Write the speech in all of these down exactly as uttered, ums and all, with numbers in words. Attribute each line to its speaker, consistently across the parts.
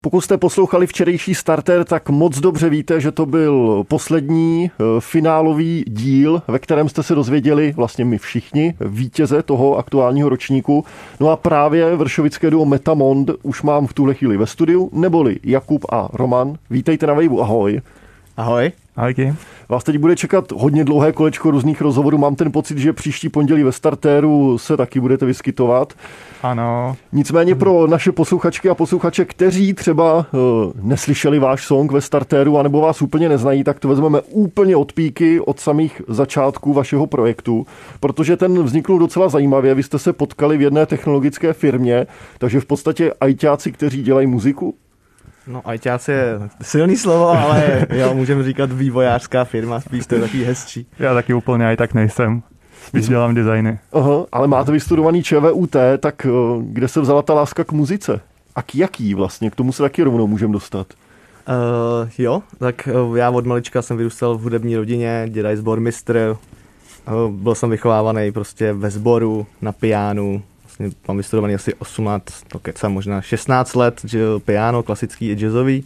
Speaker 1: Pokud jste poslouchali včerejší Starter, tak moc dobře víte, že to byl poslední finálový díl, ve kterém jste se dozvěděli, vlastně my všichni, vítěze toho aktuálního ročníku. No a právě vršovické duo Metamond už mám v tuhle chvíli ve studiu, neboli Jakub a Roman. Vítejte na Waveu, ahoj.
Speaker 2: Ahoj.
Speaker 3: Ahojky.
Speaker 1: Vás teď bude čekat hodně dlouhé kolečko různých rozhovorů. Mám ten pocit, že příští pondělí ve Starteru se taky budete vyskytovat.
Speaker 3: Ano.
Speaker 1: Nicméně pro naše posluchačky a posluchače, kteří třeba uh, neslyšeli váš song ve Starteru anebo vás úplně neznají, tak to vezmeme úplně od píky, od samých začátků vašeho projektu, protože ten vznikl docela zajímavě. Vy jste se potkali v jedné technologické firmě, takže v podstatě ajťáci, kteří dělají muziku.
Speaker 2: No ajťáci je silný slovo, ale jo, můžeme říkat vývojářská firma, spíš to je takový hezčí.
Speaker 3: Já taky úplně aj tak nejsem. Spíš dělám designy.
Speaker 1: Aha, ale máte vystudovaný ČVUT, tak kde se vzala ta láska k muzice? A k jaký vlastně? K tomu se taky rovnou můžeme dostat.
Speaker 2: Uh, jo, tak uh, já od malička jsem vyrůstal v hudební rodině, děda je sbormistr, uh, byl jsem vychovávaný prostě ve sboru, na pianu, vlastně mám vystudovaný asi osmnáct, to kecám možná šestnáct let, že piano, klasický i jazzový.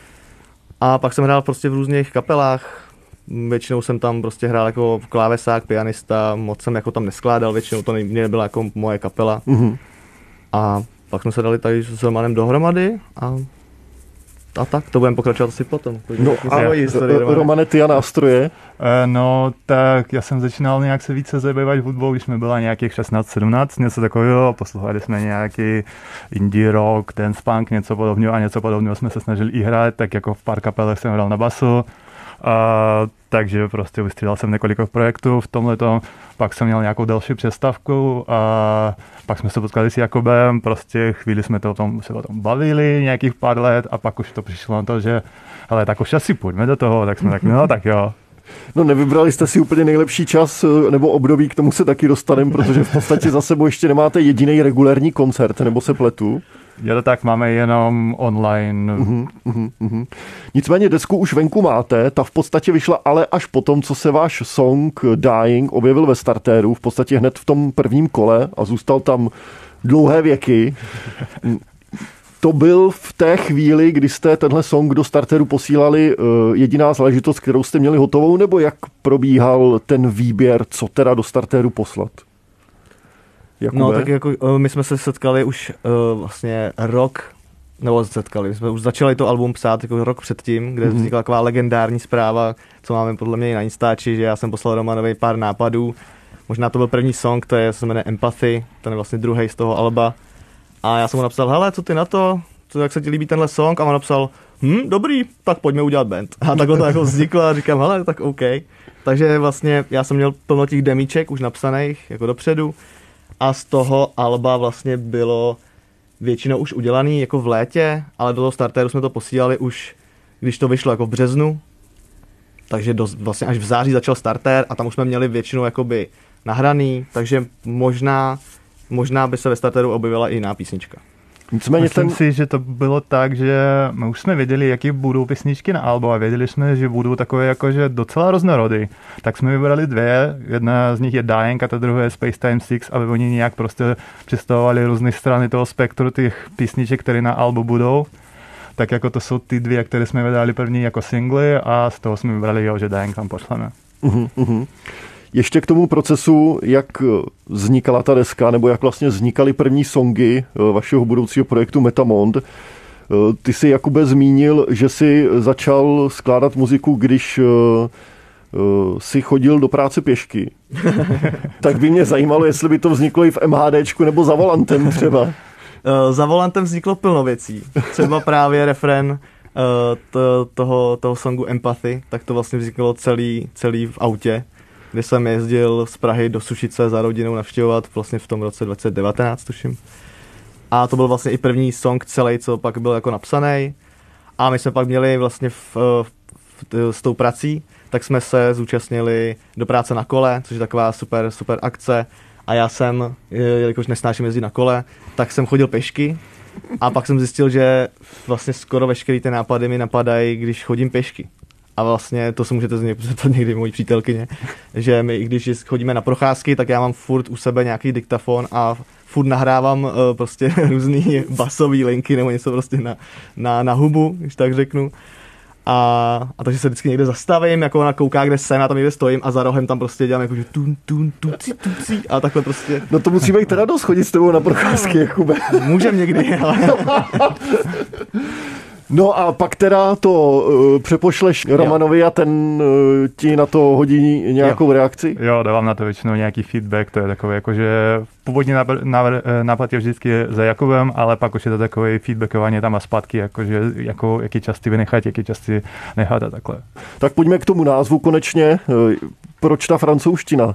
Speaker 2: A pak jsem hrál prostě v různých kapelách. Většinou jsem tam prostě hrál jako klávesák, pianista, moc jsem jako tam neskládal, většinou to nebyla jako moje kapela. Mm-hmm. A pak jsme se dali tady s Romanem dohromady a, a tak, to budeme pokračovat asi potom.
Speaker 1: No a historii, Romane. Romane, ty a nástroje?
Speaker 3: No tak já jsem začínal nějak se více zabývat hudbou, když mi byla nějakých šestnáct sedmnáct, něco takového, poslouchali jsme nějaký indie rock, dance punk, něco podobného a něco podobného jsme se snažili i hrát, tak jako v pár kapelech jsem hrál na basu. A, takže prostě vystřídal jsem několik projektů v tomhletom, pak jsem měl nějakou další přestávku a pak jsme se potkali s Jakubem, prostě chvíli jsme to o tom, se o tom bavili nějakých pár let a pak už to přišlo na to, že ale tak už asi půjdeme do toho, tak jsme tak, no tak jo.
Speaker 1: No nevybrali jste si úplně nejlepší čas nebo období, k tomu se taky dostaneme, protože v podstatě za sebou ještě nemáte jediný regulérní koncert, nebo se pletu?
Speaker 3: Je to tak, máme jenom online.
Speaker 1: Uhum, uhum, uhum. Nicméně desku už venku máte, ta v podstatě vyšla ale až potom, co se váš song Dying objevil ve Starteru, v podstatě hned v tom prvním kole a zůstal tam dlouhé věky. To byl v té chvíli, kdy jste tenhle song do Starteru posílali jediná záležitost, kterou jste měli hotovou, nebo jak probíhal ten výběr, co teda do Starteru poslat? Jakube?
Speaker 2: No tak jako my jsme se setkali už uh, vlastně rok, nebo setkali, jsme už začali to album psát jako rok předtím, kde mm-hmm. vznikla taková legendární zpráva, co máme podle mě i na Instači, že já jsem poslal Romanovi pár nápadů, možná to byl první song, to je, se jmenuje Empathy, ten je vlastně druhý z toho alba a já jsem mu napsal, hele, co ty na to, co, jak se ti líbí tenhle song a on napsal, hm, dobrý, tak pojďme udělat band. A takhle to jako vzniklo a říkám, hele, tak OK. Takže vlastně já jsem měl plno těch demíček už napsaných jako dopředu. A z toho alba vlastně bylo většinou už udělaný jako v létě, ale do toho Starteru jsme to posílali už, když to vyšlo jako v březnu. Takže do, vlastně až v září začal Starter a tam už jsme měli většinou jakoby nahraný, takže možná, možná by se ve Starteru objevila i jiná písnička.
Speaker 3: Nicméně Myslím ten... si, že to bylo tak, že my už jsme věděli, jaký budou písničky na albu a věděli jsme, že budou takové jakože docela různorody. Tak jsme vybrali dvě, jedna z nich je Dying a ta druhá je Space Time Six, aby oni nějak prostě představovali různé strany toho spektru těch písniček, které na albu budou. Tak jako to jsou ty dvě, které jsme vydali první jako singly a z toho jsme vybrali, jo, že Dying tam pošleme. Uh-huh, uh-huh.
Speaker 1: Ještě k tomu procesu, jak vznikala ta deska, nebo jak vlastně vznikaly první songy vašeho budoucího projektu Metamond. Ty jsi, Jakube, zmínil, že jsi začal skládat muziku, když jsi chodil do práce pěšky. Tak by mě zajímalo, jestli by to vzniklo i v MHDčku nebo za volantem třeba.
Speaker 2: Za volantem vzniklo plno věcí. Třeba právě refrén to, toho, toho songu Empathy, tak to vlastně vzniklo celý, celý v autě, kde jsem jezdil z Prahy do Sušice za rodinou navštěvovat vlastně v tom roce dvacet devatenáct, tuším. A to byl vlastně i první song celý, co pak byl jako napsaný. A my jsme pak měli vlastně v, v, v, s tou prací, tak jsme se zúčastnili do práce na kole, což je taková super, super akce. A já jsem, jelikož nesnáším jezdit na kole, tak jsem chodil pěšky. A pak jsem zjistil, že vlastně skoro veškeré ty nápady mi napadají, když chodím pěšky. A vlastně to se můžete zeptat někdy mojí přítelkyně, že my, když chodíme na procházky, tak já mám furt u sebe nějaký diktafon a furt nahrávám uh, prostě různý basový linky nebo něco prostě na, na, na hubu, když tak řeknu. A, a takže se vždycky někde zastavím, jako ona kouká, kde jsem, já tam někde stojím a za rohem tam prostě dělám jako, že tun, tun, tuci, tuci a takhle prostě.
Speaker 1: No to musíme jít teda dost chodit s tebou na procházky, Jakube.
Speaker 2: Můžem někdy, ale...
Speaker 1: No a pak teda to uh, přepošleš Romanovi a ten uh, ti na to hodí nějakou
Speaker 2: jo.
Speaker 1: reakci?
Speaker 3: Jo, dávám na to většinou nějaký feedback, to je takový jako, že původní nápad je vždycky za Jakubem, ale pak už je to takový feedbackování tam a zpátky, jakože jako, jaký časy vynechat, jaký časy nechat a takhle.
Speaker 1: Tak pojďme k tomu názvu konečně. Proč ta francouzština?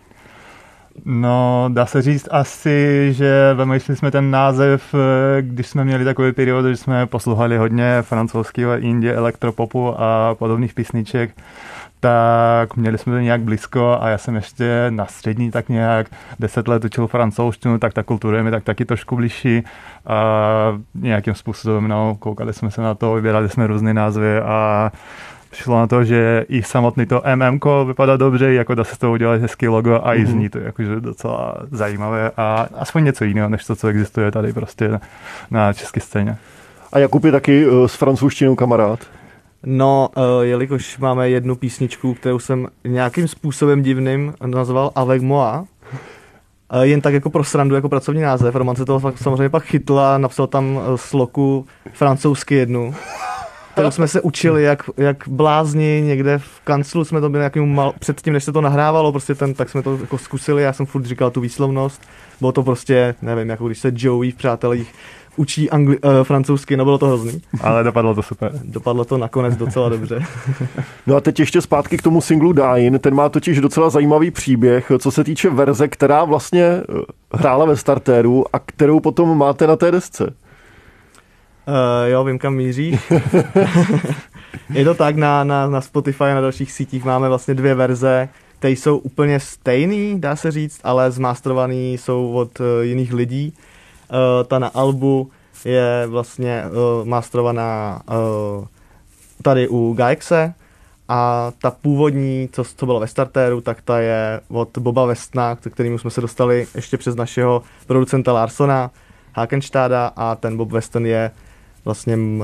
Speaker 3: No, dá se říct asi, že vymýšleli jsme ten název, když jsme měli takový period, že jsme poslouchali hodně francouzského, indie, elektropopu a podobných písniček, tak měli jsme to nějak blízko a já jsem ještě na střední tak nějak deset let učil francouzštinu, tak ta kultura je mi tak taky trošku blížší a nějakým způsobem, no, koukali jsme se na to, vybírali jsme různé názvy a přišlo na to, že i samotný to em em ko vypadá dobře, jako dá se z toho udělat hezký logo a i zní to jakože docela zajímavé a aspoň něco jiného, než to, co existuje tady prostě na české scéně. A
Speaker 1: Jakub je taky uh, s francouzštinou kamarád?
Speaker 2: No, uh, jelikož máme jednu písničku, kterou jsem nějakým způsobem divným nazval Avec moi, uh, jen tak jako pro srandu, jako pracovní název. Roman se toho samozřejmě pak chytl a napsal tam uh, sloku francouzsky jednu, kterou jsme se učili jak, jak blázni někde v kanclu, jsme to byli nějakým mal, předtím, než se to nahrávalo, prostě ten, tak jsme to jako zkusili, já jsem furt říkal tu výslovnost, bylo to prostě, nevím, jako když se Joey v Přátelích učí angli- uh, francouzsky, no bylo to hrozný.
Speaker 3: Ale dopadlo to super.
Speaker 2: Dopadlo to nakonec docela dobře.
Speaker 1: No a teď ještě zpátky k tomu singlu Dying, ten má totiž docela zajímavý příběh, co se týče verze, která vlastně hrála ve startéru a kterou potom máte na té desce.
Speaker 2: Uh, jo, vím, kam míříš. Je to tak, na, na, na Spotify a na dalších sítích máme vlastně dvě verze, které jsou úplně stejný, dá se říct, ale zmasterovaný jsou od uh, jiných lidí. Uh, ta na albu je vlastně uh, masterovaná uh, tady u Gaexe a ta původní, co, co byla ve startéru, tak ta je od Boba Westna, k kterému jsme se dostali ještě přes našeho producenta Larsona Hakenštáda a ten Bob Weston je vlastně uh,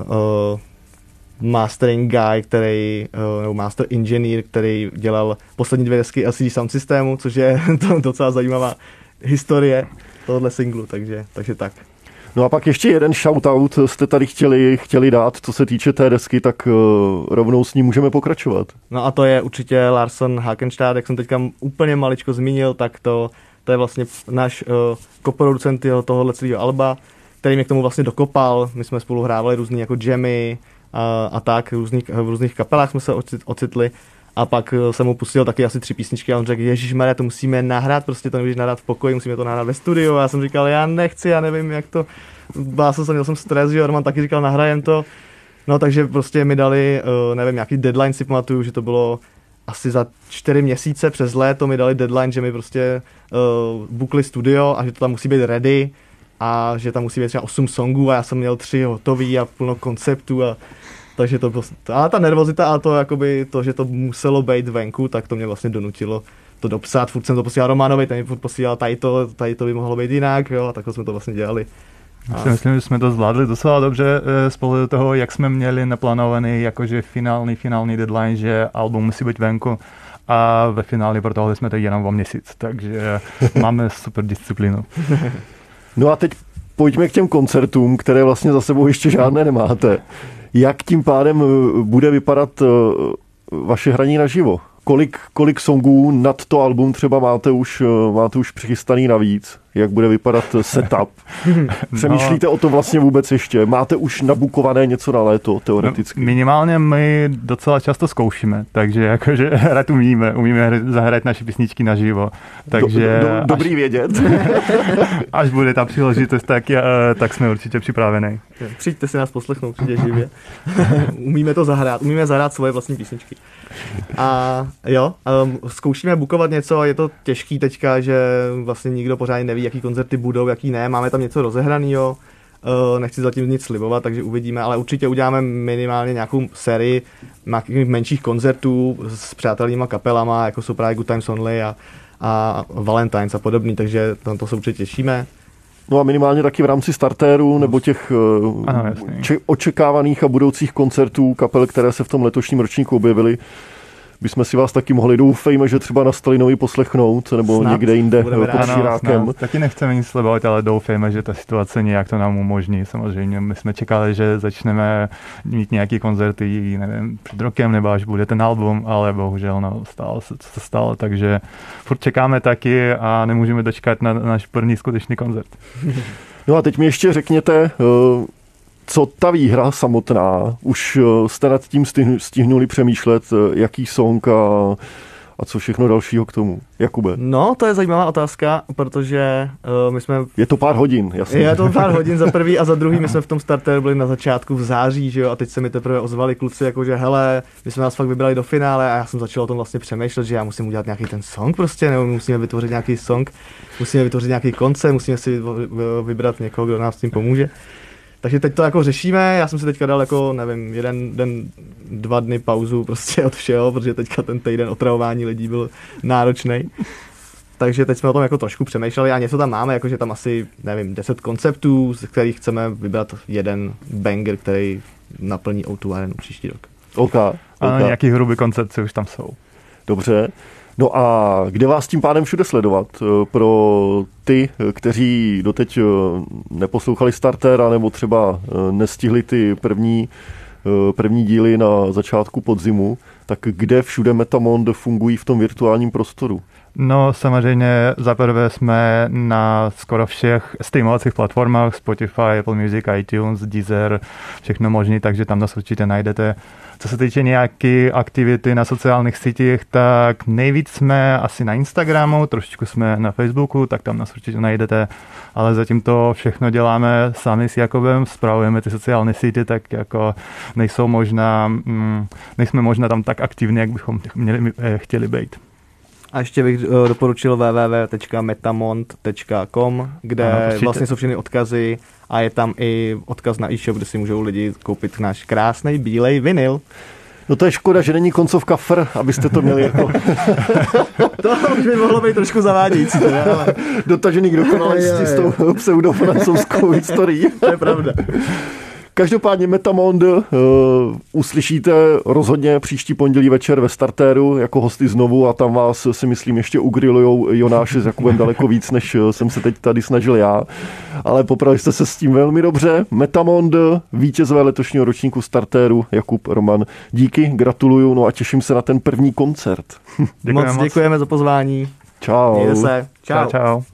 Speaker 2: mastering guy, který, uh, nebo master engineer, který dělal poslední dvě desky L C D Sound Systemu, což je to docela zajímavá historie tohohle singlu, takže, takže tak.
Speaker 1: No a pak ještě jeden shoutout jste tady chtěli, chtěli dát, co se týče té desky, tak uh, rovnou s ní můžeme pokračovat.
Speaker 2: No a to je určitě Larson Hakenstad, jak jsem teďka úplně maličko zmínil, tak to, to je vlastně náš uh, koproducent tohohle celého alba, který mě k tomu vlastně dokopal. My jsme spolu hrávali různý jako jammy a, a tak, v různých, v různých kapelách jsme se ocitli. A pak jsem mu pustil taky asi tři písničky a on řekl, ježišmarja, to musíme nahrát, prostě to nemůžeš nahrát v pokoji, musíme to nahrát ve studiu. A já jsem říkal, já nechci, já nevím, jak to, bál jsem, měl jsem stres, že Roman taky říkal, nahrajem to. No takže prostě mi dali, nevím, nějaký deadline, si pamatuju, že to bylo asi za čtyři měsíce přes léto mi dali deadline, že mi prostě uh, bookli studio a že to tam musí být ready a že tam musí být třeba osm songů a já jsem měl tři hotový a plno konceptů a takže to prostě, ale ta nervozita a to jakoby to, že to muselo být venku, tak to mě vlastně donutilo to dopsat, furt jsem to posílal Romanovi, ten mi furt posílal tady to, tady to by mohlo být jinak, jo, a takhle jsme to vlastně dělali.
Speaker 3: Já si myslím, že jsme to zvládli docela dobře z pohledu toho, jak jsme měli naplánovaný jakože finální, finální deadline, že album musí být venku a ve finále protáhli jsme to jenom o měsíc, takže máme super disciplínu.
Speaker 1: No a teď pojďme k těm koncertům, které vlastně za sebou ještě žádné nemáte. Jak tím pádem bude vypadat vaše hraní naživo? Kolik, kolik songů nad to album třeba máte už, máte už přichystaný navíc? Jak bude vypadat setup? Přemýšlíte no. o tom vlastně vůbec ještě? Máte už nabukované něco na léto, teoreticky?
Speaker 3: No, minimálně my docela často zkoušíme, takže jakože hrát umíme, umíme zahrát naše písničky naživo. Takže
Speaker 1: do, do, dobrý až, vědět.
Speaker 3: Až bude ta příležitost, tak, tak jsme určitě připraveni.
Speaker 2: Přijďte si nás poslechnout, přijde živě. Umíme to zahrát, umíme zahrát svoje vlastní písničky. A jo, um, zkoušíme bukovat něco, je to těžký teďka, že vlastně nikdo pořádně neví, jaký koncerty budou, jaký ne, máme tam něco rozehranýho, Uh, nechci zatím nic slibovat, takže uvidíme, ale určitě uděláme minimálně nějakou sérii nějakých menších koncertů s přátelýma kapelama, jako jsou právě Good Times Only a, a Valentines a podobný, takže to, to se určitě těšíme.
Speaker 1: No a minimálně taky v rámci startéru nebo těch
Speaker 3: ano,
Speaker 1: če- očekávaných a budoucích koncertů kapel, které se v tom letošním ročníku objevily, bychom si vás taky mohli, doufejme, že třeba na Stalinovi poslechnout, nebo snad někde jinde pod Širákem.
Speaker 3: Taky nechceme nic slibovat, ale doufejme, že ta situace nějak to nám umožní. Samozřejmě my jsme čekali, že začneme mít nějaký koncerty, nevím, před rokem, nebo až bude ten album, ale bohužel no, stalo se, co se stalo, takže furt čekáme taky a nemůžeme dočkat na náš první skutečný koncert.
Speaker 1: No a teď mi ještě řekněte, co ta výhra samotná, už jste nad tím stihnuli přemýšlet, jaký song a, a co všechno dalšího k tomu? Jakube?
Speaker 2: No, to je zajímavá otázka, protože uh, my jsme...
Speaker 1: Je to pár hodin, jasně.
Speaker 2: Je to pár hodin za prvý a za druhý, my jsme v tom starteru byli na začátku v září, že jo, a teď se mi teprve ozvali kluci, jakože hele, my jsme nás fakt vybrali do finále a já jsem začal o tom vlastně přemýšlet, že já musím udělat nějaký ten song prostě, nebo musíme vytvořit nějaký song, musíme vytvořit nějaký koncept, musíme si vybrat někoho, kdo nám s tím pomůže. Takže teď to jako řešíme, já jsem si teďka dal jako, nevím, jeden den, dva dny pauzu prostě od všeho, protože teďka ten týden otravování lidí byl náročný. Takže teď jsme o tom jako trošku přemýšleli a něco tam máme, jakože tam asi, nevím, deset konceptů, z kterých chceme vybrat jeden banger, který naplní ó dva Arenu příští rok.
Speaker 1: OK. okay.
Speaker 3: A nějaký hrubý koncepce už tam jsou.
Speaker 1: Dobře. No a kde vás tím pádem všude sledovat? Pro ty, kteří doteď neposlouchali startéra nebo třeba nestihli ty první, první díly na začátku podzimu, tak kde všude Metamond fungují v tom virtuálním prostoru?
Speaker 3: No samozřejmě zaprvé jsme na skoro všech streamovacích platformách, Spotify, Apple Music, iTunes, Deezer, všechno možné, takže tam nás určitě najdete. Co se týče nějaké aktivity na sociálních sítích, tak nejvíc jsme asi na Instagramu, trošičku jsme na Facebooku, tak tam nás určitě najdete, ale zatím to všechno děláme sami s Jakobem, spravujeme ty sociální sítě, tak jako nejsou možná, mm, nejsme možná tam tak aktivní, jak bychom měli, eh, chtěli být.
Speaker 2: A ještě bych uh, doporučil w w w tečka metamond tečka com, kde ano, vlastně jsou všechny odkazy a je tam i odkaz na e-shop, kde si můžou lidi koupit náš krásný bílej vinyl.
Speaker 1: No to je škoda, že není koncovka F R, abyste to měli jako...
Speaker 2: To už by mohlo být trošku zavádějící. Teda, ale...
Speaker 1: Dotažený k dokonalosti s tou pseudofrancouzskou historií.
Speaker 2: To je pravda.
Speaker 1: Každopádně Metamond uh, uslyšíte rozhodně příští pondělí večer ve startéru jako hosty znovu a tam vás si myslím ještě ugrilujou Jonáše s Jakubem daleko víc, než jsem se teď tady snažil já. Ale popravili jste se s tím velmi dobře. Metamond, vítězové letošního ročníku startéru, Jakub, Roman. Díky, gratuluju, no a těším se na ten první koncert.
Speaker 2: Děkujeme moc, děkujeme za pozvání.
Speaker 1: Čau.
Speaker 2: Mějte se.
Speaker 3: Čau, čau.